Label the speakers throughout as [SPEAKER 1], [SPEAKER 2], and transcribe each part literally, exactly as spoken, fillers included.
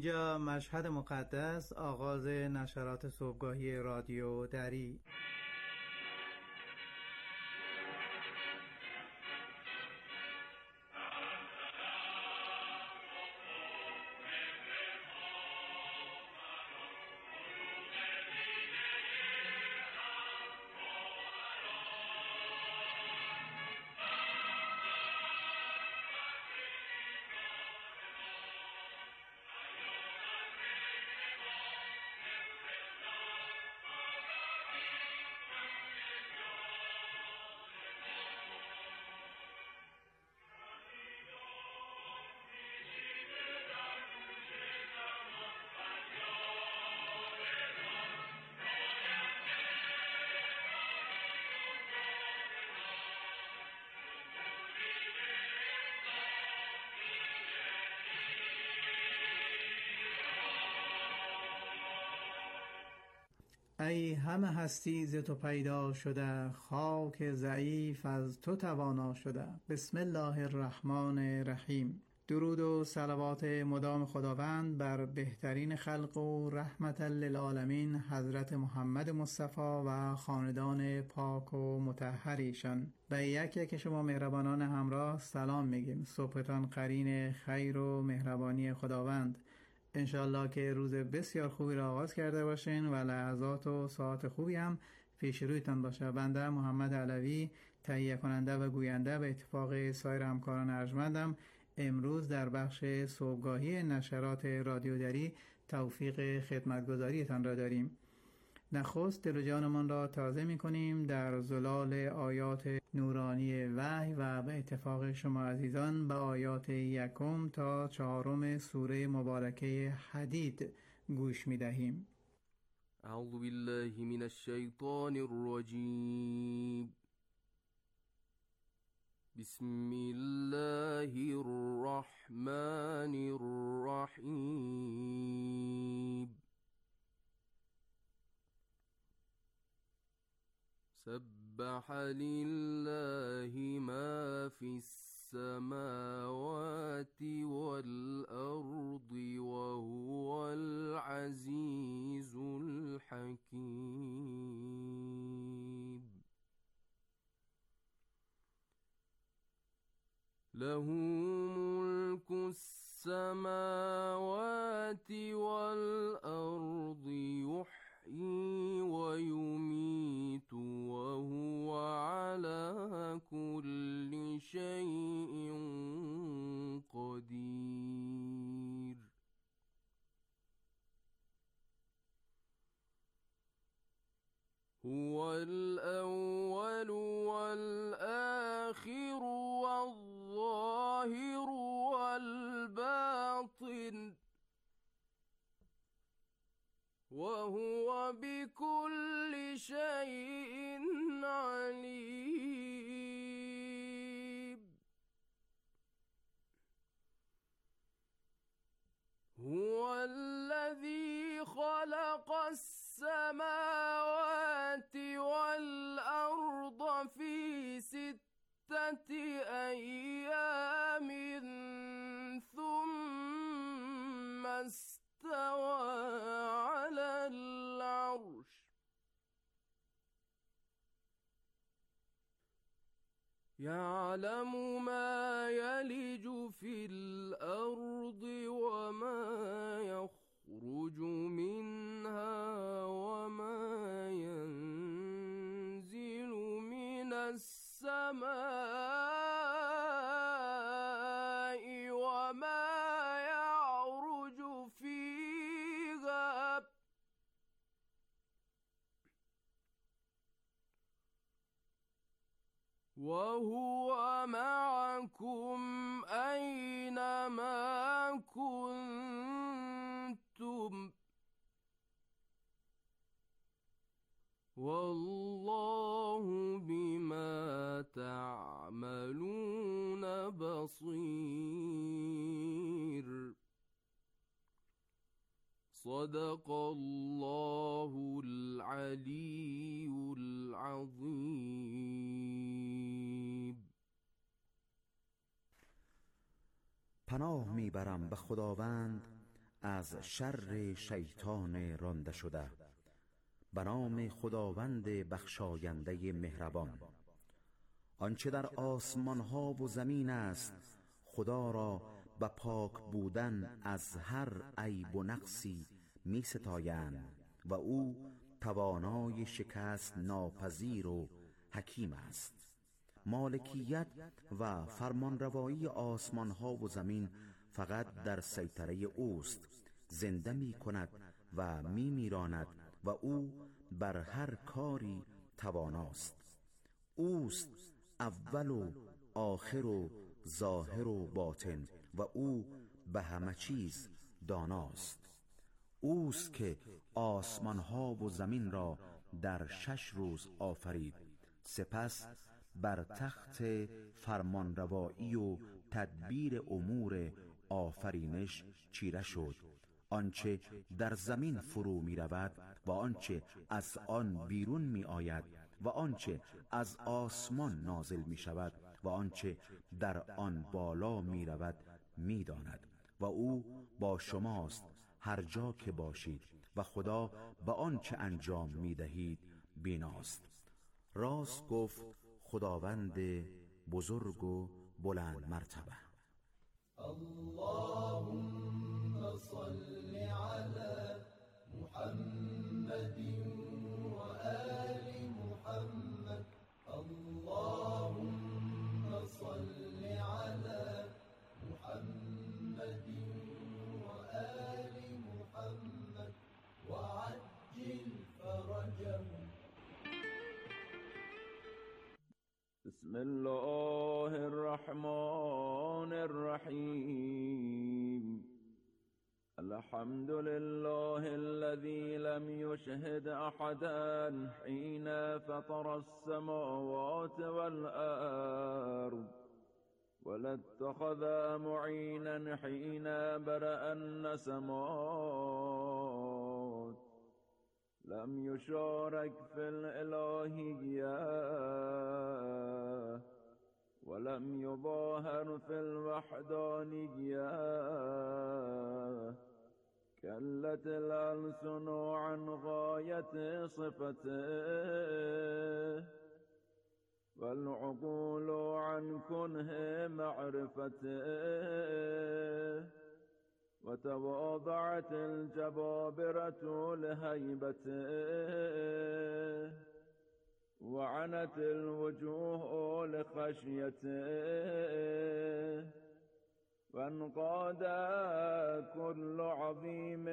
[SPEAKER 1] اینجا مشهد مقدس، آغاز نشرات صبحگاهی رادیو دری. ای همه هستی ز تو پیدا شده، خاک ضعیف از تو توانا شده. بسم الله الرحمن الرحیم. درود و صلوات مدام خداوند بر بهترین خلق و رحمت للعالمین حضرت محمد مصطفی و خاندان پاک و مطهر ایشان. به یک یک شما مهربانان همراه سلام میگیم. صبحتان قرین خیر و مهربانی خداوند. انشالله که روز بسیار خوبی را آغاز کرده باشین و لحظات و ساعت خوبی هم پیش رویتان باشه. بنده محمد علوی، تهیه کننده و گوینده به اتفاق سایر همکاران ارجمندم، امروز در بخش صبحگاهی نشرات رادیو دری توفیق خدمتگزاریتان را داریم. نخست دل و جانمان را تازه می کنیم در زلال آیات نورانی وحی و به اتفاق شما عزیزان به آیات یکم تا چهارم سوره مبارکه حدید گوش می دهیم.
[SPEAKER 2] اعوذ بالله من الشیطان الرجیم. بسم الله الرحمن الرحیم. سبح لله ما في السماوات والأرض وهو العزيز الحكيم. له ملك السماوات والأرض يحيي ويميت وهو على كل شيء قدير. هو الأول والآخر والظاهر والباطن وهو بكل شيء عليم. هو الذي خلق السماوات والأرض في ستة أيام ثم استوى على العرش يعلم ما يلج في الأرض وما يخرج منها وما ينزل من السماء وما يعرج فيها وهو معكم أينما كنتم والله بما تعملون بصير. صدق الله العلي العظيم.
[SPEAKER 3] پناه میبرم به خداوند از شر شیطان رانده شده. به نام خداوند بخشاینده مهربان. آنچه در آسمان ها و زمین است خدا را به پاک بودن از هر عیب و نقصی می ستایند و او توانای شکست ناپذیر و حکیم است. مالکیت و فرمانروایی آسمان ها و زمین فقط در سیطره اوست. زنده می کند و می میراند و او بر هر کاری تواناست. اوست اول و آخر و ظاهر و باطن و او به همه چیز داناست. اوست که آسمان ها و زمین را در شش روز آفرید، سپس بر تخت فرمانروایی و تدبیر امور آفرینش چیره شد. آنچه در زمین فرو می رود و آنچه از آن بیرون می آید و آنچه از آسمان نازل می شود و آنچه در آن بالا می رود می داند و او با شماست هر جا که باشید و خدا به آنچه انجام می دهید بیناست. راست گفت خداوند بزرگ و بلند مرتبه.
[SPEAKER 4] اللهم صل على محمد و آل محمد. اللهم صل على محمد و آل محمد وعجل فرجهم.
[SPEAKER 2] بسم الله الرحمن الرحيم. الحمد لله الذي لم يشهد أحدا حين فطر السماوات والأرض ولا اتخذ معينا حين برأ النسمات. لم يشارك في الإلهية ولم يظاهر في الوحدانية. كلت الألسن عن غاية صفته والعقول عن كنه معرفته. وتواضعت الجبابرة لهيبته وعنت الوجوه لخشيته. وانقاد كل عظيم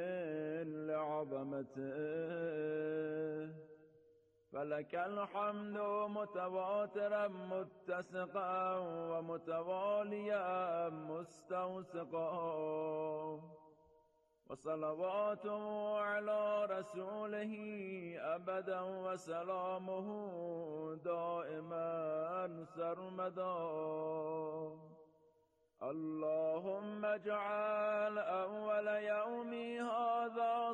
[SPEAKER 2] لعظمته. فلك الحمد متواترا متسقا ومتواليا مستوسقا. وصلواته على رسوله أبدا وسلامه دائما سرمدا. اللهم اجعل أول يومي هذا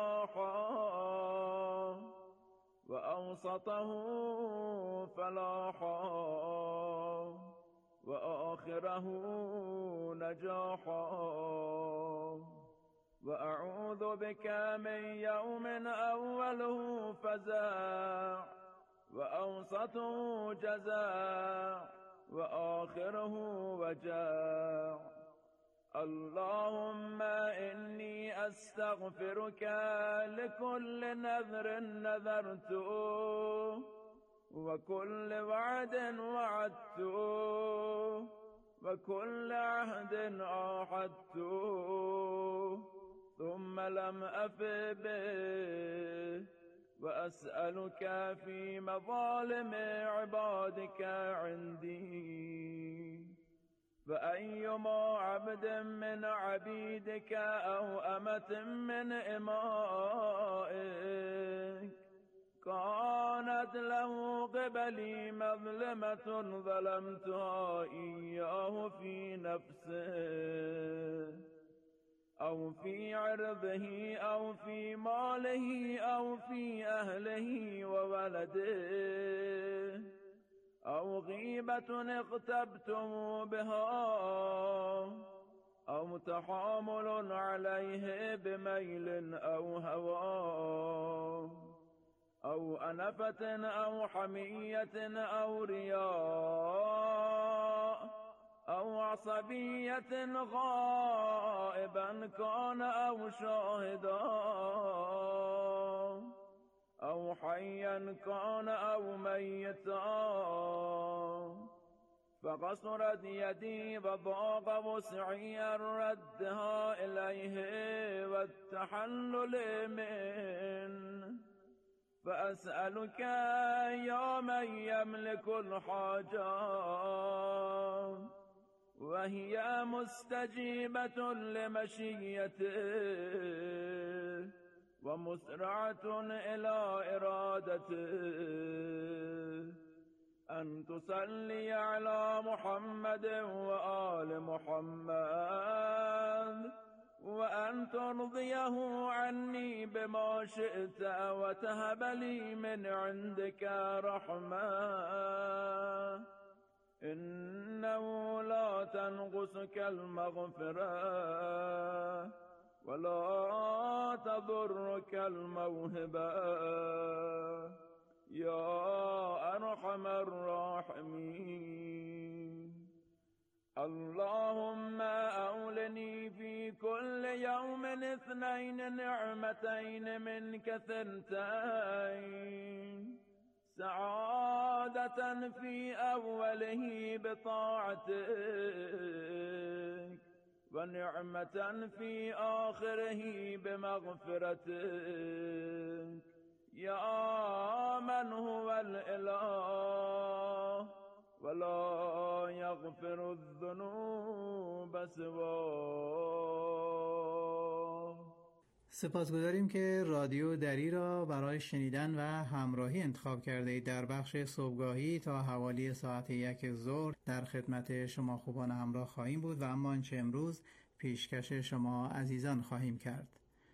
[SPEAKER 2] صلاحا وأوسطه فلاحا وآخره نجاحا. وأعوذ بك من يوم أوله فزاع وأوسطه جزاع وآخره وجاع. اللهم إني أستغفرك لكل نذر نذرته وكل وعد وعدته وكل عهد عاهدته ثم لم أف به. وأسألك في مظالم عبادك عندي. فأيما عبد من عبيدك أو أمة من إمائك كانت له قبلي مظلمة ظلمتها إياه في نفسه أو في عرضه أو في ماله أو في أهله وولده أو غيبة اغتبته بها أو أو تحامل عليه بميل أو هوى أو أنفة أو حمية أو رياء أو عصبية غائبا كان أو شاهدا أو حيا كان أو ميتا فقصرت يدي وضاق وسعي ردها إليه والتحلل منه فأسألك يا من يملك الحاجات وهي مستجيبة لمشيته ومسرعة إلى إرادته أن تصلي على محمد وآل محمد وأن ترضيه عني بما شئت وتهب لي من عندك رحمة إنه لا تنقصك المغفرة ولا تضرك الموهبة يا أرحم الراحمين. اللهم أولني في كل يوم اثنين نعمتين منك ثنتين سعادة في أوله بطاعتك ونعمة في آخره بمغفرتك يا من هو الإله ولا يغفر الذنوب سواه.
[SPEAKER 1] سپاسگزاریم که رادیو دری را برای شنیدن و همراهی انتخاب کرده اید. در بخش صبحگاهی تا حوالی ساعت یک ظهر در خدمت شما خوبان همراه خواهیم بود و اما آنچه امروز پیشکش شما عزیزان خواهیم کرد.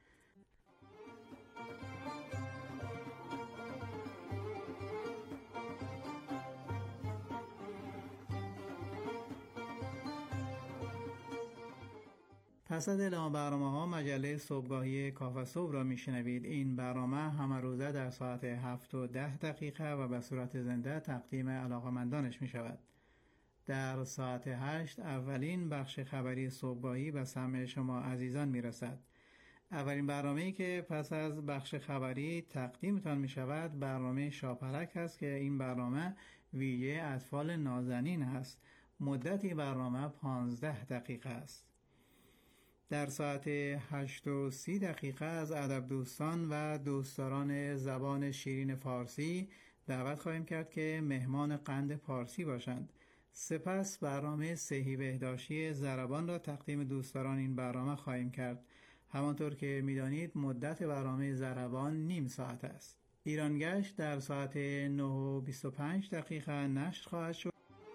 [SPEAKER 1] پس از اعلام برنامه ها مجله صبحگاهی کاف صبح را میشنوید. این برنامه همه روزه در ساعت هفت و ده دقیقه و به صورت زنده تقدیم علاقمندانش می شود. در ساعت هشت اولین بخش خبری صبحگاهی به سمع شما عزیزان می رسد. اولین برنامه‌ای که پس از بخش خبری تقدیمتان می شود برنامه شاپرک است که این برنامه ویژه اطفال نازنین است. مدت برنامه پانزده دقیقه است. در ساعت هشت و سی دقیقه از ادب دوستان و دوستداران زبان شیرین فارسی دعوت خواهیم کرد که مهمان قند پارسی باشند. سپس برنامه صحی بهداشتی ضربان را تقدیم دوستداران این برنامه خواهیم کرد. همانطور که می‌دانید مدت برنامه ضربان نیم ساعت است. ایرانگشت در ساعت نه و بیست و پنج دقیقه نشر خواهد شد.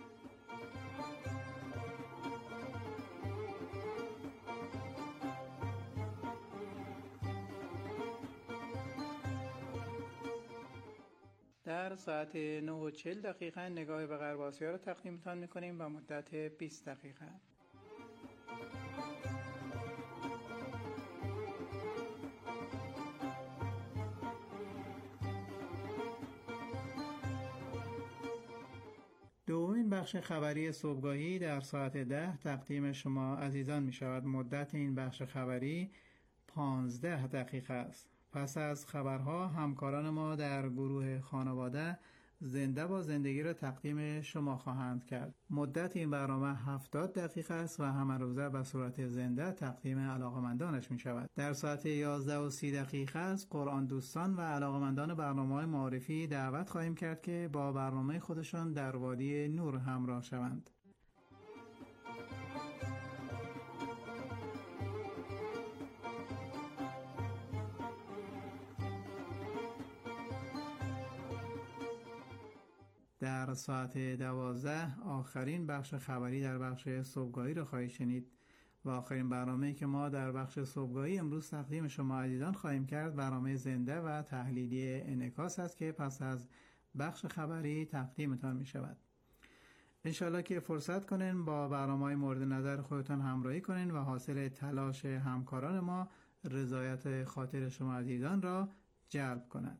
[SPEAKER 1] در ساعت نه و چهل دقیقه نگاه به غرب آسیا را تقدیمتان می‌کنیم و مدت بیست دقیقه. دومین بخش خبری صبحگاهی در ساعت ده تقدیم شما عزیزان می شود. مدت این بخش خبری پانزده دقیقه است. پس از خبرها همکاران ما در گروه خانواده زنده با زندگی را تقدیم شما خواهند کرد. مدت این برنامه هفتاد دقیقه است و همه روزه به صورت زنده تقدیم علاقمندانش می شود. در ساعت یازده و سی دقیقه از قرآن دوستان و علاقمندان برنامه‌های معرفی دعوت خواهیم کرد که با برنامه خودشان در وادی نور همراه شوند. در ساعت دوازده آخرین بخش خبری در بخش صبحگاهی را خواهید شنید و آخرین برنامه‌ای که ما در بخش صبحگاهی امروز تقدیم شما عزیزان خواهیم کرد برنامه زنده و تحلیلی انعکاس است که پس از بخش خبری تقدیمتان می شود. انشالله که فرصت کنین با برنامه‌های مورد نظر خودتان همراهی کنین و حاصل تلاش همکاران ما رضایت خاطر شما عزیزان را جلب کند.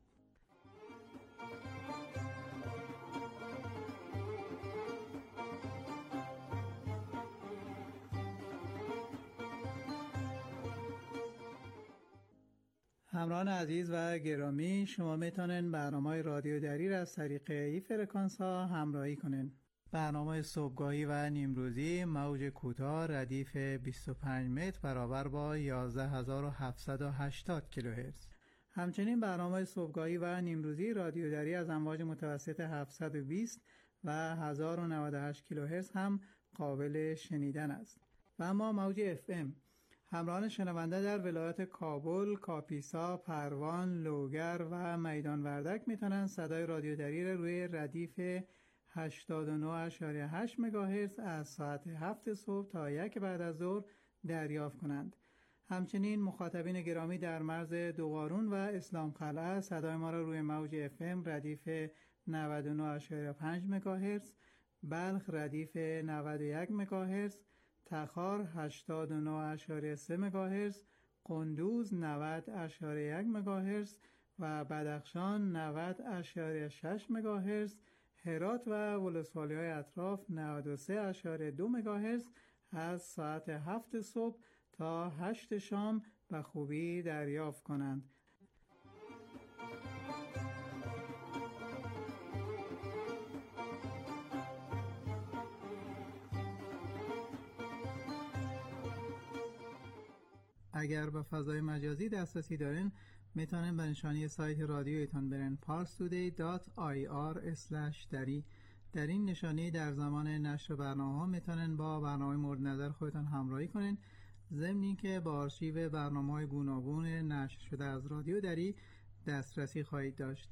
[SPEAKER 1] همراهان عزیز و گرامی، شما میتونین برنامه رادیو دری را از طریق این فرکانس ها همراهی کنین. برنامه صبحگاهی و نیمروزی موج کوتاه ردیف بیست و پنج متر برابر با یازده هزار و هفتصد و هشتاد کیلوهرتز. همچنین برنامه صبحگاهی و نیمروزی رادیو دری از امواج متوسط هفتصد و بیست و هزار و نود و هشت کیلوهرتز هم قابل شنیدن است. و اما موج اف ام همراهان شنونده در ولایت کابل، کاپیسا، پروان، لوگر و میدان وردک میتونن صدای رادیو دری را روی ردیف هشتاد و نه و هشت مگاهرتز از ساعت هفت صبح تا یک بعد از ظهر دریافت کنند. همچنین مخاطبین گرامی در مرز دوقارون و اسلام قلعه صدای ما را روی موج اف ام ردیف نود و نه و پنج مگاهرتز، بلخ ردیف نود و یک مگاهرتز، تخار هشتاد و نه و سه مگاهرتز، قندوز نود و یک مگاهرتز و بدخشان نود و شش مگاهرتز، هرات و ولسوالی‌های اطراف نود و سه و دو مگاهرتز از ساعت هفت صبح تا هشت شام به خوبی دریافت کنند. اگر به فضای مجازی دسترسی دارین میتونین به نشانی سایت رادیو ایتان برن پارس تودی دات آی آر اسلش دری. در این نشانی در زمان نشر برنامه ها میتونین با برنامه مورد نظر خودتان همراهی کنین، ضمن اینکه با آرشیو برنامه‌های گوناگون نشر شده از رادیو دری دسترسی خواهید داشت.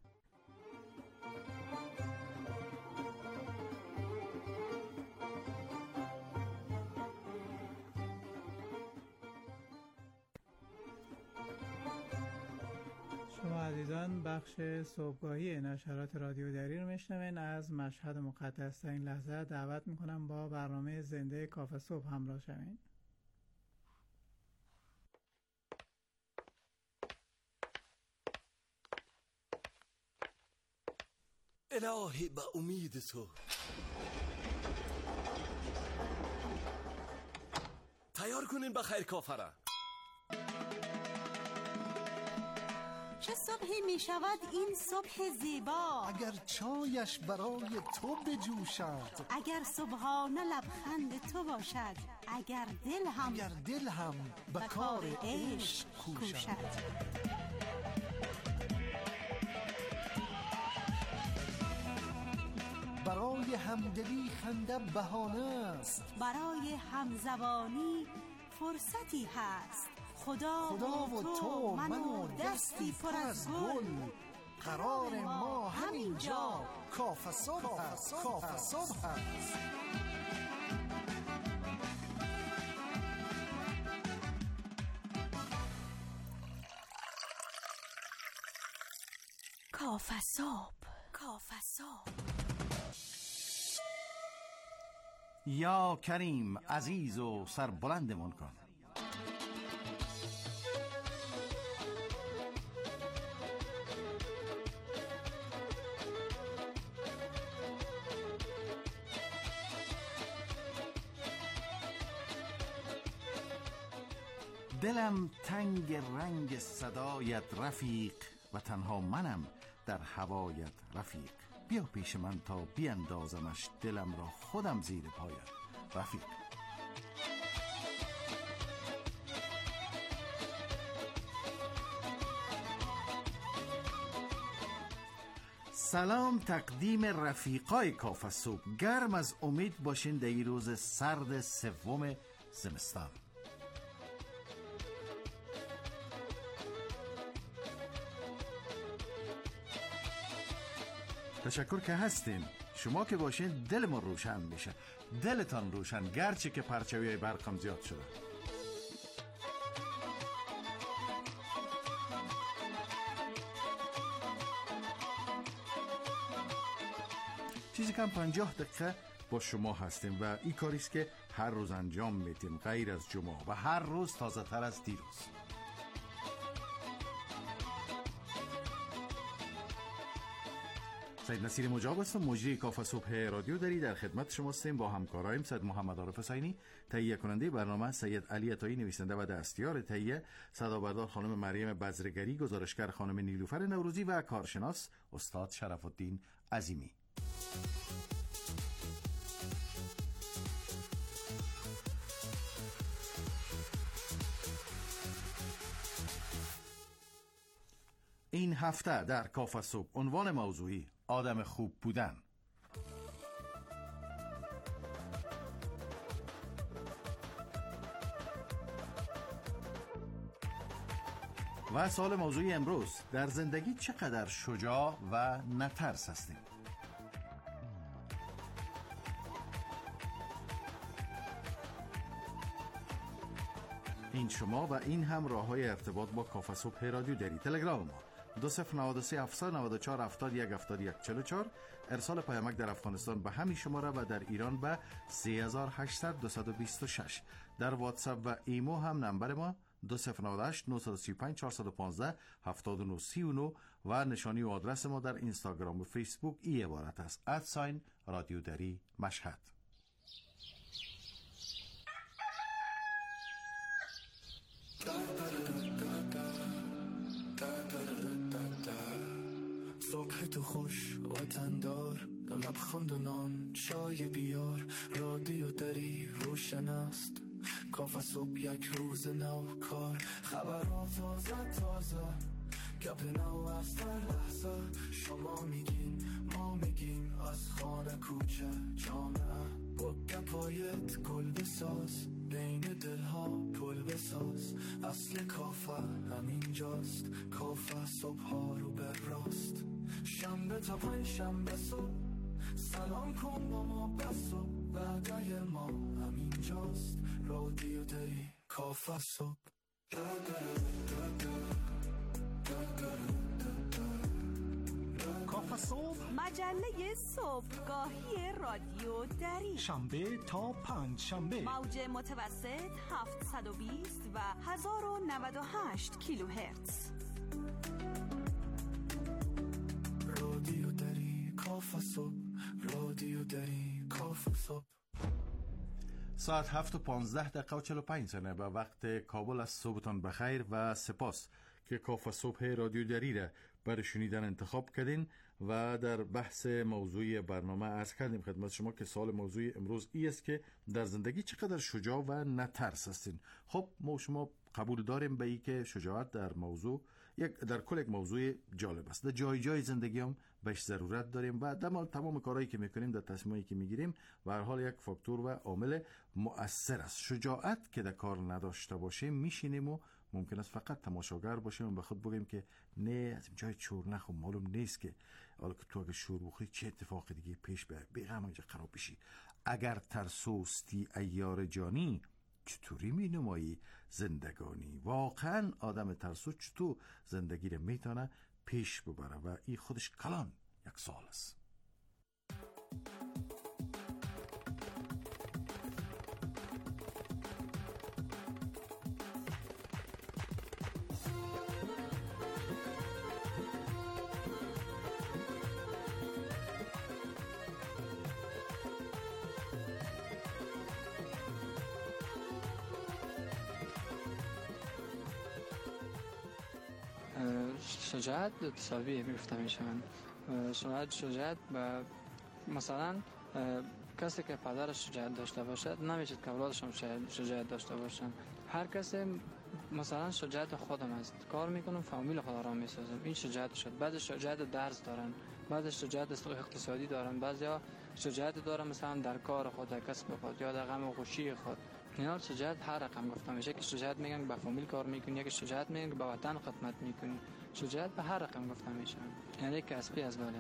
[SPEAKER 1] شما عزیزان بخش صبحگاهی نشرات رادیو دری رو میشنوین. از مشهد مقدس تا این لحظه دعوت میکنم با برنامه زنده کافه صبح همراه شوین.
[SPEAKER 5] الهی به امید تو تیار کنین به خیر کافره.
[SPEAKER 6] چه صبحی می شود این صبح زیبا،
[SPEAKER 7] اگر چایش برای تو بجوشد،
[SPEAKER 6] اگر صبحانه لبخند تو باشد، اگر دل هم
[SPEAKER 7] اگر دل هم به کار عشق کوشد. برای همدلی خنده بهانه است،
[SPEAKER 6] برای همزبانی فرصتی هست. خدا,
[SPEAKER 7] خدا و تو من و دستی پر از گل، قرار ما همینجا کافه صبح است. کافه صبح است.
[SPEAKER 6] کافه صبح، کافه صبح.
[SPEAKER 8] یا کریم عزیز و سربلندمون کن. دلم تنگ رنگ صدایت رفیق و تنها منم در هوایت رفیق. بیا پیش من تا بیاندازمش دلم را خودم زیر پایت رفیق. سلام تقدیم رفیقای کافه صبح. گرم از امید باشین در این روز سرد سوم زمستان. تشکر که هستین. شما که باشین دلمون روشن میشه. دلتان روشن گرچه که پرچوی برقم زیاد شده. چیزی کم پنجاه دقیقه با شما هستیم و این کاری است که هر روز انجام میدیم غیر از جمعه و هر روز تازه تر از دیروز. سید نصیر مجاب هستم، مجری کافه صبح رادیو دری، در خدمت شما هستیم. با همکارایم سید محمد عارف حسینی تهیه کننده برنامه، سید علی عطایی نویسنده و دستیار تهیه، صدابردار خانم مریم بزرگری، گزارشگر خانم نیلوفر نوروزی و کارشناس استاد شرف الدین عظیمی. این هفته در کافه صبح عنوان موضوعی آدم خوب بودن. و سوال موضوعی امروز: در زندگی چقدر شجاع و نترس هستیم؟ این شما و این هم راه‌های ارتباط با کافه صبح رادیو دری. تلگرام ما دو صفر نود و سه هفتصد و نود و چهار هفتاد و یک هفتاد و یک چهل و چهار، ارسال پیامک در افغانستان به همین شماره و در ایران به سه هزار و هشتصد و دویست و بیست و شش. در واتساپ و ایمو هم نمبر ما دو صفر نود و هشت نه سه پنج چهار یک پنج هفتاد و نه سی و نه و نشانی و آدرس ما در اینستاگرام و فیسبوک ای عبارت است: ادساین رادیو دری مشهد.
[SPEAKER 9] صبح تو خوش وطندار، لبخند و نان چای بیار، رادیو دری روشن است، کافه صبح یک روز نو کار، خبرها تازه تازه، گپ نو از هر لحظه، شما میگین ما میگیم، از خانه کوچه جامعه، با گپایت گل بساز، بین دلها پل بساز، اصل کافه همینجاست، کافه صبح ها رو بر راست، شنبه تا پنج شنبه صبح، سلام کن با ما بس و وعده ما همینجاست، رادیو دری کافه صبح.
[SPEAKER 7] کافه صبح،
[SPEAKER 6] مجله صبحگاهی رادیو دری،
[SPEAKER 7] شنبه تا پنج شنبه،
[SPEAKER 6] موج متوسط هفتصد و بیست و هزار و نود و هشت کیلوهرتز.
[SPEAKER 9] رادیو دری کافه صبح، رادیو دری کافه صبح.
[SPEAKER 8] ساعت هفت و پانزده دقیقه و چهل و پنج ثانیه به وقت کابل از. صبحتان بخیر و سپاس که کافه صبح رادیو دری را برای شنیدن انتخاب کردین و در بحث موضوعی برنامه عرض کردیم خدمت شما که سوال موضوعی امروز ای است که در زندگی چقدر شجاع و نترس هستین. خب ما شما قبول داریم به ای که شجاعت در موضوع یک در کل یک موضوع جالب است. در جای جای زندگی هم بهش ضرورت داریم و در تمام کارهایی که میکنیم، در تصمیمایی که میگیریم، به هر حال یک فاکتور و عامل مؤثر است. شجاعت که در کار نداشته باشیم میشینیم و ممکن است فقط تماشاگر باشیم و به خود بگیم که نه از این جای چور نخو، معلوم نیست که حالا که تو اگه شور بخوری چه اتفاق دیگه پیش بیاد، بیغم اینجا خراب بشی. اگر ترسوستی ایار جانی، چطوری می نمایی زندگانی؟ واقعا آدم ترسو چطور زندگی رو میتونه پیش ببره؟ و این خودش کلان یک سوال است.
[SPEAKER 10] شجاعت دو تساویه میگفتم میشن. شجاعت شجاعت و مثلا کسی که پدرش شجاعت داشته باشد نمیشه که اولادش هم شجاعت داشته باشن. هر کسی مثلا شجاعت خودم است، کار میکنم فامیل خود را میسازم، این شجاعت شد. بعضی شجاعت درس دارن، بعضی شجاعت اقتصادی دارن، بعضیا شجاعت دارن مثلا در کار خود، در کسب خود یا در غم و خوشی خود. اینا شجاعت هر رقم گفتم میشه که شجاعت میگن به فامیل کار میکنی، یک شجاعت میگن که به وطن خدمت میکنی. شجاعت به هر رقم گفتم میشه، یعنی کسبی از بالا.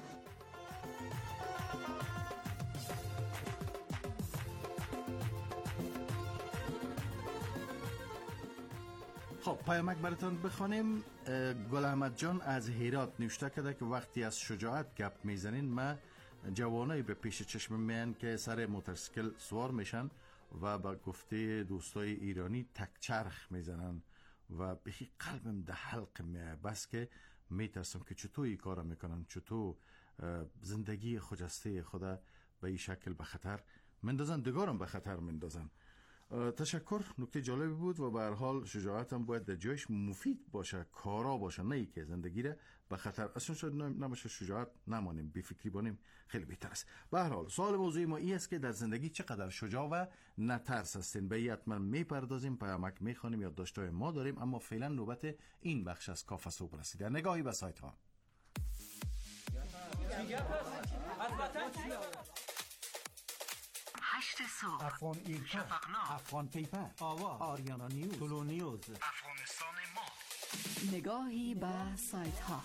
[SPEAKER 8] خب پیامک براتون بخوانیم. گل احمد جان از هرات نوشته کرده که وقتی از شجاعت گپ میزنین من جوانایی به پیش چشم میان که سر موتورسیکل سوار میشن و با گفته دوستای ایرانی تکچرخ میزنن و بخی قلبم ده حلق میه، بس که میترسم که چطور این کار میکنن، چطور زندگی خجسته خدا به این شکل به خطر مندازن، دگارم به خطر مندازن. تشکر، نکته جالبی بود و به هر حال شجاعتم باید در جایش مفید باشه، کارا باشه، نه ای که زندگی را به خطر اصلا شد نباشه. شجاعت نمانیم، بی فکری بانیم، خیلی بهتر است. به هر حال سوال موضوعی ما این است که در زندگی چقدر شجاع و نترس هستین. به حتما میپردازیم، پیامک میخوانیم، یادداشت‌های ما داریم، اما فعلا نوبت این بخش از کافه صبح رسیده. نگاهی به سایت ها.
[SPEAKER 11] هشت صبح،
[SPEAKER 7] افغان ایرپا،
[SPEAKER 11] شفقنا،
[SPEAKER 7] افغان پیپر،
[SPEAKER 11] آواز،
[SPEAKER 7] آریانا نیوز، طلو نیوز،
[SPEAKER 11] افغانستان ما.
[SPEAKER 6] نگاهی به سایت ها.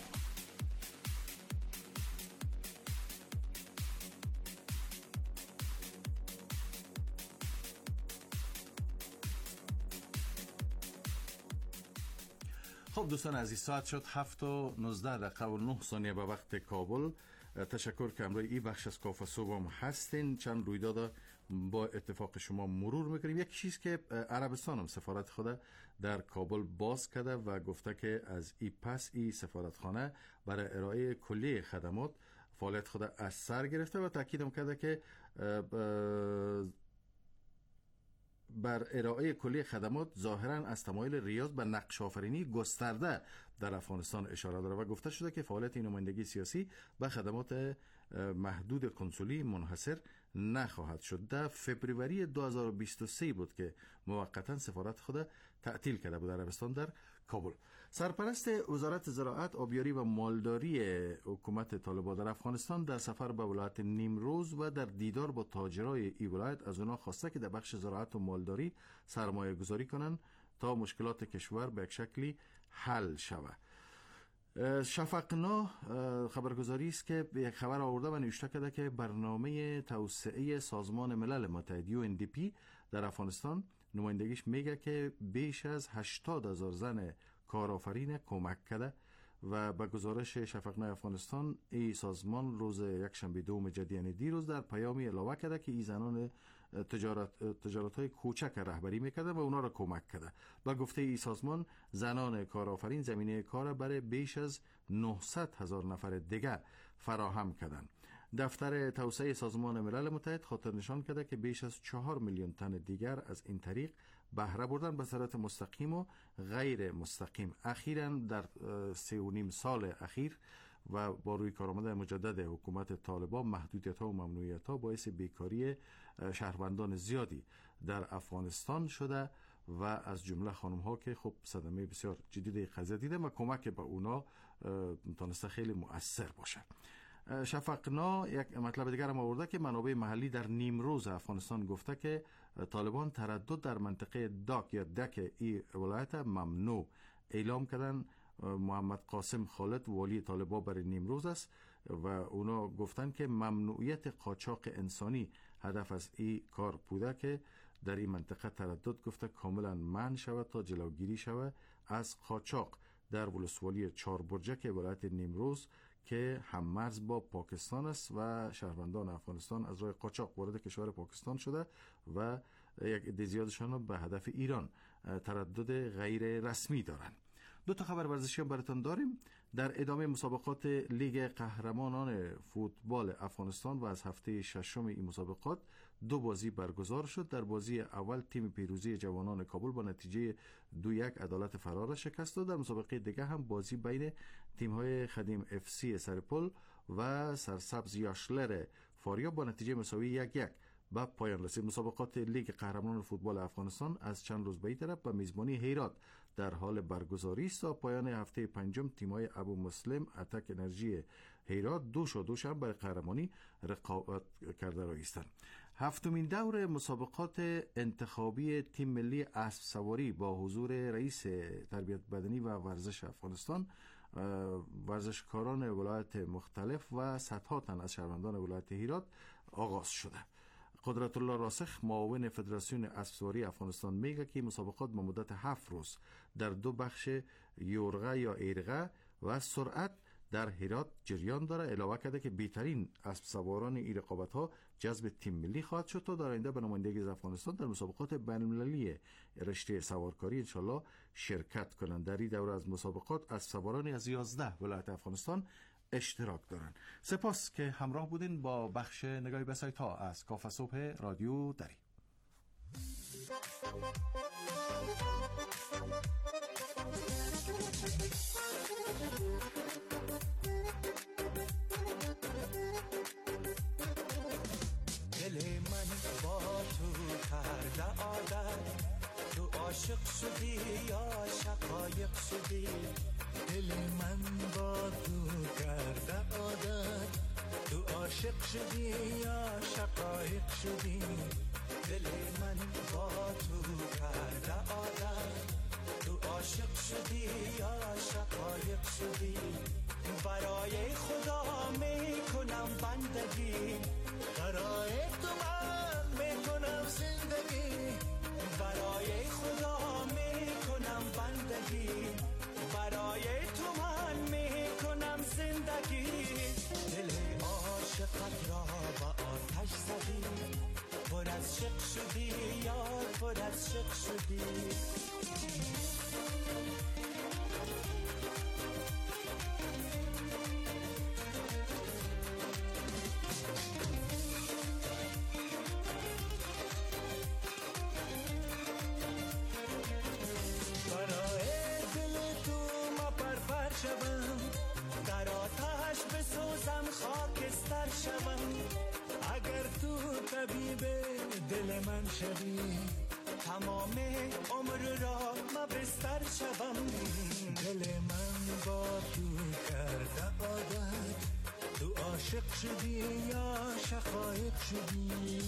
[SPEAKER 8] خب دوستان عزیز، ساعت شد هفت و نوزده دقیقه و نه ثانیه به وقت کابل. تشکر که امروز این بخش از کافه صبح هم هستین. چند رویداد با اتفاق شما مرور میکنیم. یک چیز که عربستان هم سفارت خود در کابل باز کرده و گفته که از این پس این سفارتخانه برای ارائه کلیه خدمات فعالیت خود از سر گرفته و تاکید هم کرده که بر ارائه کلی خدمات ظاهراً از تمایل ریاض به نقش آفرینی گسترده در افغانستان اشاره داره و گفته شده که فعالیت نمایندگی سیاسی به خدمات محدود کنسولی منحصر نخواهد شد. در فبروری دو هزار و بیست و سه بود که موقتا سفارت خود تعطیل کرده بود عربستان در کابل. سرپرست وزارت زراعت، آبیاری و مالداری حکومت طالبان در افغانستان در سفر به ولایت نیمروز و در دیدار با تاجرای این ولایت از اونا خواسته که در بخش زراعت و مالداری سرمایه گذاری کنند تا مشکلات کشور به یک شکلی حل شود. شفقنا خبرگزاری است که یک خبر آورده و نوشته کرده که برنامه توسعه سازمان ملل متحد یو ان دی پی در افغانستان نمایندگیش میگه که بیش از هشتاد هزار زن کارآفرین کمک کرده و به گزارش شفقنای افغانستان این سازمان روز یکشنبه دوم جدی یعنی دیروز در پیامی اعلام کرده که این زنان تجارت تجارت های کوچک رهبری میکرده و اونا را کمک کرده. با گفته این سازمان زنان کارآفرین زمینه کار برای بیش از نهصد هزار نفر دیگر فراهم کردند. دفتر توسعه سازمان ملل متحد خاطر نشان کرده که بیش از چهار میلیون تن دیگر از این طریق بهره بردن به صورت مستقیم و غیر مستقیم. اخیراً در سه و نیم سال اخیر و با روی کار آمده مجدد حکومت طالبان محدودیت‌ها و ممنوعیت‌ها باعث بیکاری شهروندان زیادی در افغانستان شده و از جمله خانم‌ها که خب صدمه بسیار جدی قضیه دیده و کمک به اونا تونسته خیلی مؤثر باشه. شفقنا یک مطلب دیگر هم آورده که منابع محلی در نیمروز افغانستان گفته که طالبان تردد در منطقه داک یا دک ای ولایت ممنوع اعلام کردن. محمد قاسم خالد والی طالبان برای نیمروز است و اونا گفتن که ممنوعیت قاچاق انسانی هدف از این کار بوده که در این منطقه تردد گفته کاملا منع شود تا جلوگیری شود از قاچاق در ولسوالی چهار برجک ولایت نیمروز که هم مرز با پاکستان است و شهروندان افغانستان از راه قاچاق وارد کشور پاکستان شده و یک عده زیادشان به هدف ایران تردد غیر رسمی دارند. دو تا خبر ورزشی هم براتون داریم. در ادامه مسابقات لیگ قهرمانان فوتبال افغانستان و از هفته ششم این مسابقات دو بازی برگزار شد. در بازی اول تیم پیروزی جوانان کابل با نتیجه دو یک عدالت فرار را شکست داد. در مسابقه دیگه هم بازی بین تیم‌های خدیم اف سی سرپل و سرسبز یاشلر فاریاب با نتیجه مساوی یک یک به پایان رسید. مسابقات لیگ قهرمانان فوتبال افغانستان از چند روز به این طرف به میزبانی هیرات در حال برگزاری است. تا پایان هفته پنجم تیم‌های ابو مسلم، اتک انرژی هیرات دوش و دوش هم برای قهرمانی رقابت کرده رایستند. هفتمین دور مسابقات انتخابی تیم ملی اسب سواری با حضور رئیس تربیت بدنی و ورزش افغانستان، ورزشکاران ولایت مختلف و صدها تن از شهروندان ولایت هیرات آغاز شده. قدرت الله راسخ معاون فدراسیون اسب سواری افغانستان میگه که مسابقات به مدت هفت روز در دو بخش یورغه یا ایرغه و سرعت در هرات جریان داره. علاوه کرده که بهترین اسب سواران این رقابت‌ها جذب تیم ملی خواهد شد تا در آینده به نمایندگی از افغانستان در مسابقات بین‌المللی رشته سوارکاری انشالله شرکت کنند. در این دوره از مسابقات اسب سوارانی از یازده ولایت افغانستان اشتراک دارند. سپاس که همراه بودین با بخش نگاهی به سایت‌ها از کاف صبح رادیو دری.
[SPEAKER 12] دل من با تو کرده عادت، تو عاشق شدی یا شقایق شدی.
[SPEAKER 9] دل من با تو کرده عادت، تو عاشق شدی یا شقایق شدی.
[SPEAKER 12] دل من با تو کرده عادت، تو عاشق شدی یا شقایق شدی. برای خدا میکنم بندگی،
[SPEAKER 9] برای تو من میکنم زندگی.
[SPEAKER 12] برای خدا میکنم بندگی، برای تو من میکنم زندگی. دل عاشقت را با آتش زدی، پر از شق شدی یار پر از شق شدی.
[SPEAKER 9] در آتش بسوزم خاکستر شوم. اگر تو طبیب دل من شوی،
[SPEAKER 12] تمام عمر را مبستر شوم.
[SPEAKER 9] دل من با تو کرده عادت، تو عاشق شدی یا شقایق شدی.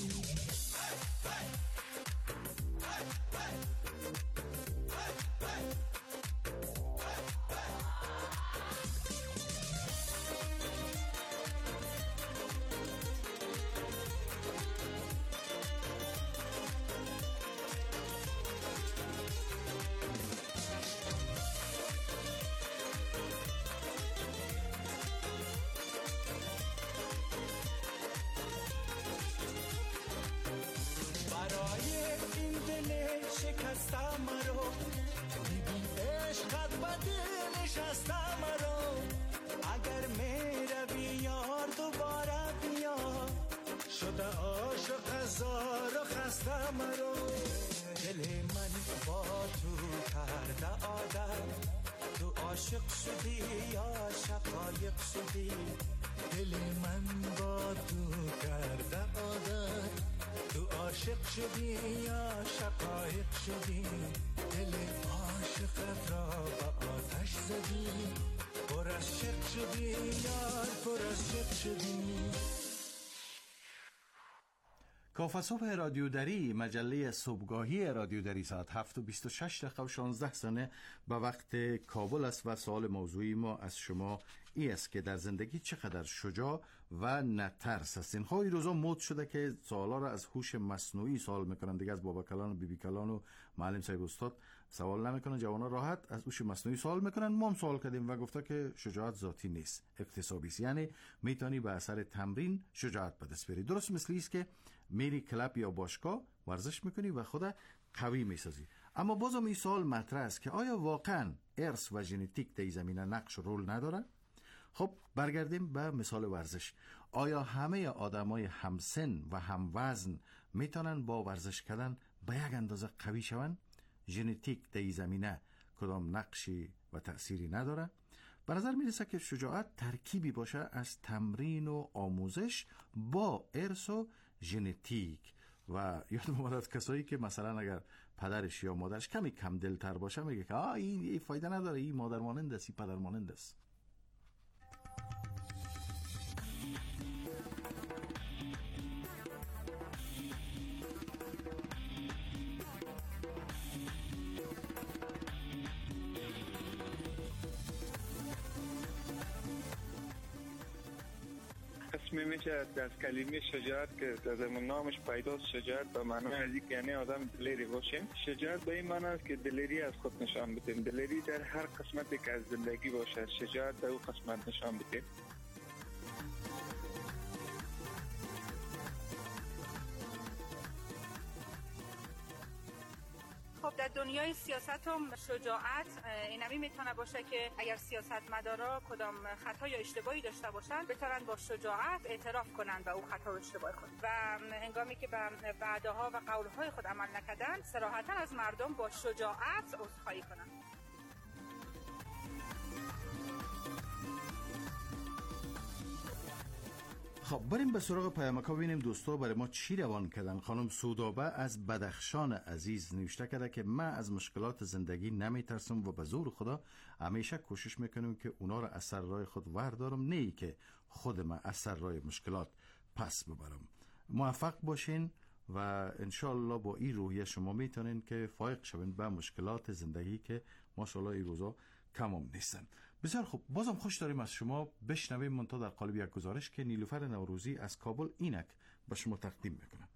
[SPEAKER 12] شکستم مرا،
[SPEAKER 9] ببین عشقت بده نشستم مرا.
[SPEAKER 12] اگر میروی یار دوباره بیا،
[SPEAKER 9] شده عاشق هزار و خسته مرا.
[SPEAKER 12] دل من با تو کرده عادت، تو عاشق شدی یا شقایق شدی.
[SPEAKER 9] دل من با تو کرده عادت، تو عاشق شدی یا شقایق شدی.
[SPEAKER 12] دل عاشقت را با آتش زدی، پر از شق شدی یار پر از شق شدی.
[SPEAKER 8] کاف صبح رادیو دری، مجله صبحگاهی رادیو دری، ساعت هفت و بیست و شش دقیقه و شانزده ثانیه به وقت کابل است و سوال موضوعی ما از شما ای است که در زندگی چقدر شجاع و نترس هستین. خب این روزا مد شده که سوالا را از هوش مصنوعی سوال میکنن دیگه، از بابا کلان و بی بی کلان و معلم صاحب استاد سوال نمیکنن، جوانا راحت از هوش مصنوعی سوال میکنن. ما هم سوال کردیم و گفته که شجاعت ذاتی نیست، اکتسابی است، یعنی میتونی به اثر تمرین شجاعت به دست بیاری. درست مثل است که میری کلب یا باشگاه ورزش میکنی و خود قوی میسازی. اما بازم این سوال مطرح است که آیا واقعا ارث و ژنتیک در این زمینه نقش رول نداره؟ خب برگردیم به مثال ورزش. آیا همه آدمای همسن و هموزن میتونن با ورزش کردن به یک اندازه قوی شون؟ ژنتیک در این زمینه کدام نقشی و تأثیری نداره؟ به نظر میرسه که شجاعت ترکیبی باشه از تمرین و آموزش با ارث و ژنتیک. و یادم اومد کسایی که مثلا اگر پدرش یا مادرش کمی کم دلتر باشه میگه که آه این فایده نداره، این مادر مانند است، این پدر مانند است.
[SPEAKER 13] اسم می میشه از کلمه شجاعت که از نامش پیداست، شجاعت به معنی از اینکه یعنی آدم دلیری باشیم. شجاعت به این معنی است که دلیری از خود نشان بدیم، دلیری در هر قسمتی که از زندگی باشه شجاعت در اون قسمت نشان بدیم.
[SPEAKER 14] خب در دنیای سیاست هم شجاعت اینمی میتونه باشه که اگر سیاستمدارا کدام خطا یا اشتباهی داشته باشن بتونن با شجاعت اعتراف کنن به اون خطا و اشتباه خود و هنگامی که به وعده‌ها و قول‌های خود عمل نکردن صراحتاً از مردم با شجاعت عذرخواهی کنن.
[SPEAKER 8] خب بریم به سراغ پیامک‌ها ببینیم دوستا برای ما چی روان کردن. خانم سودابه از بدخشان عزیز نوشته کرده که من از مشکلات زندگی نمیترسم و به زور خدا همیشه کوشش میکنم که اونا را از سر راه خود وردارم، نه ای که خود من از سر راه مشکلات پس ببرم. موفق باشین و انشالله با این روحیه شما میتونین که فائق شوین به مشکلات زندگی که ماشاءالله این روزا کمام نیستن. بسیار خوب، بازم خوش داریم از شما بشنویم منتها در قالب یک گزارش که نیلوفر نوروزی از کابل اینک به شما تقدیم میکنه.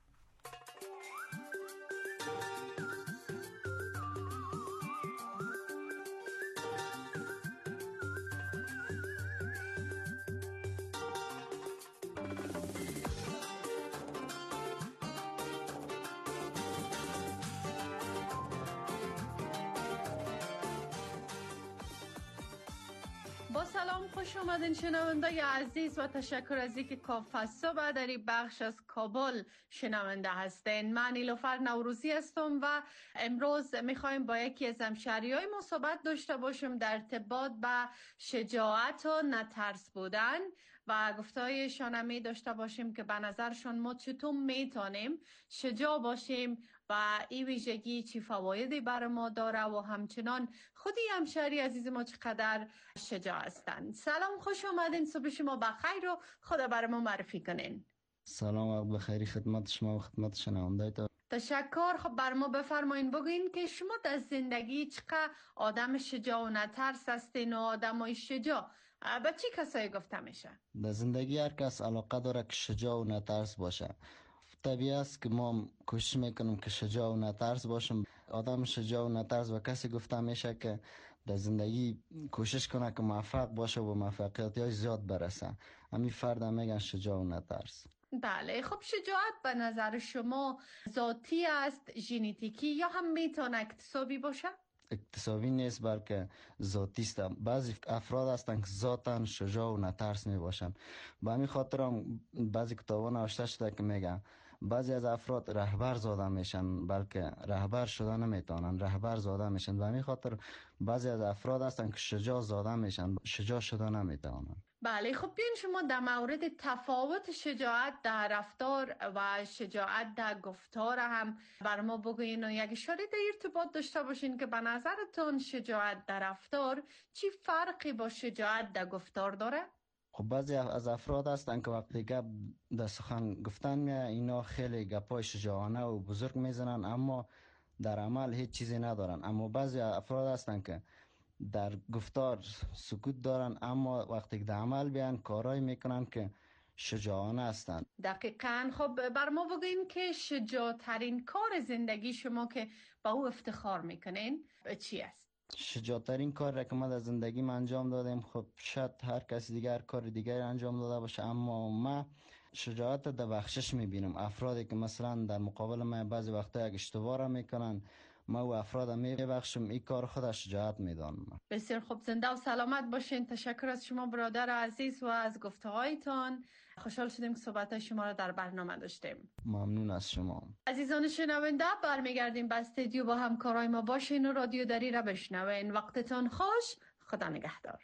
[SPEAKER 15] با سلام، خوش آمدین شنونده عزیز و تشکر از اینکه کافه صبح در این بخش از کابل شنونده هستین. من نیلوفر نوروزی هستم و امروز میخوایم با یکی از همشهریای ما صحبت داشته باشیم در ارتباط به شجاعت و نترس بودن و گفتهای شانمی داشته باشیم که به نظرشون ما چطور میتونیم شجاع باشیم و این ویژگی چی فوایدی برای ما داره و همچنان خودی همشهری عزیز ما چقدر شجاع هستند. سلام، خوش آمدین، صبح شما بخیر و خدا برای ما معرفی کنین.
[SPEAKER 16] سلام و بخیری خدمت شما و خدمت شنونده تا.
[SPEAKER 15] تشکر. خب بر ما بفرمایین بگین که شما در زندگی چقدر آدم شجاع و نترس هستین و آدم های شجاع به چی کسایی گفته میشه؟
[SPEAKER 16] در زندگی هر کس علاقه داره که شجاع و نترس باشه. طبیعی است که ما کوشش میکنیم که شجاع و نترس باشیم. آدم شجاع و نترس و کسی گفته میشه که در زندگی کوشش کنه که موفق باشه و موفقیت های زیاد برسه. همین فرد هم میگن شجاع و نترس.
[SPEAKER 15] بله. خب شجاعت به نظر شما ذاتی است، ژنتیکی یا هم میتونه اکتسابی باشه؟
[SPEAKER 16] اکتسابی نیست بلکه ذاتی است. بعضی افراد هستند که ذاتاً شجاع و نترس می باشند. به همین خاطر هم بعضی کتابا نوشته شده که میگن بعضی از افراد رهبر زاده میشن بلکه رهبر شده نمیتونن، رهبر زاده میشن. به همین خاطر بعضی از افراد هستند که شجاع زاده میشن، شجاع شده نمیتونن.
[SPEAKER 15] بله. خب بیاین شما در مورد تفاوت شجاعت در رفتار و شجاعت در گفتار هم بر ما بگوین و یک اشاره در ارتباط داشته باشین که به نظرتون شجاعت در رفتار چی فرقی با شجاعت در گفتار داره؟
[SPEAKER 16] خب بعضی از افراد هستن که وقتی گپ در سخن گفتن میه اینا خیلی گپای شجاعانه و بزرگ میزنن اما در عمل هیچ چیزی ندارن. اما بعضی افراد هستن که در گفتار سکوت دارن اما وقتی در عمل بیان کارایی میکنن که شجاعانه هستن.
[SPEAKER 15] دقیقاً. خب بر ما بگین که شجاع ترین کار زندگی شما که با او افتخار میکنین چی است؟
[SPEAKER 16] شجاع ترین کار را که ما در زندگی ما انجام دادیم، خب شاید هر کسی دیگر کار دیگر انجام داده باشه اما ما شجاعت در بخشش میبینم. افرادی که مثلا در مقابل ما بعضی وقتا یک اشتباه را میکنن ما و افراد میبخشم، این کار خود شجاعت میدانم.
[SPEAKER 15] بسیار خوب، زنده و سلامت باشین. تشکر از شما برادر عزیز و از گفته هایتان. خوشحال شدیم که صحبت شما را در برنامه داشتیم.
[SPEAKER 16] ممنون از شما.
[SPEAKER 15] عزیزان شنونده، برمیگردیم به استودیو با همکارای ما باشین و رادیو دری را بشنوین. وقتتان خوش. خدا نگهدار.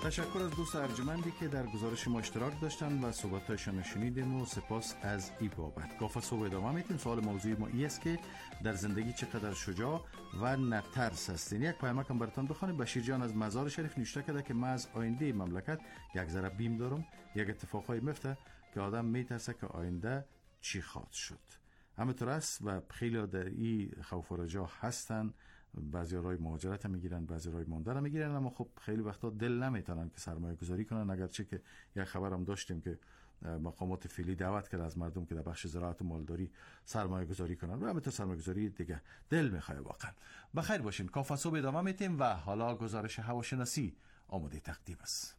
[SPEAKER 8] تشکر از دوست ارجمندی که در گزارش ما اشتراک داشتن و صحبت‌هایشان شنیدیم و سپاس از این بابت. گاف صبح ادامه میدیم. سوال موضوعی ما این است که در زندگی چقدر شجاع و نترس هستین. یک پیامک هم براتون بخونیم. بشیر جان از مزار شریف نوشته کرده که من از آینده مملکت یک ذره بیم دارم. یک اتفاقای میفته که آدم میترسه که آینده چی خواهد شد. همینطور است و خیلی در این خوف و رجا هستن. بعضی رای مهاجرت هم میگیرن، بعضی رای ماندن هم میگیرن، اما خب خیلی وقتا دل نمیتونن که سرمایه گذاری کنن. اگرچه که یک خبر هم داشتیم که مقامات فعلی دعوت کرد از مردم که در بخش زراعت و مالداری سرمایه گذاری کنن و البته سرمایه گذاری دیگه دل میخواد. واقعا بخیر باشین. کافه صبح ادامه میدیم و حالا گزارش هواشناسی آماده تقدیم است.